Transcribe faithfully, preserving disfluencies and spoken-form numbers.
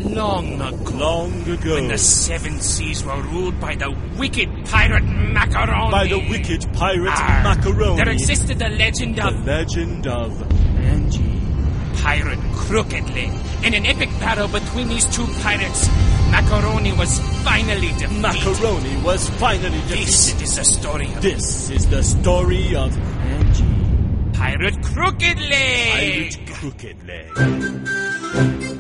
long ago. Long ago. When the seven seas were ruled by the wicked pirate Macaroni. By the wicked pirate Arr, Macaroni. There existed the legend The of legend of Angie, Pirate Crooked Leg. In an epic battle between these two pirates, Macaroni was finally defeated. Macaroni was finally defeated. This is the story of This is the story of Angie, Pirate Crooked Leg. Pirate Crooked Leg.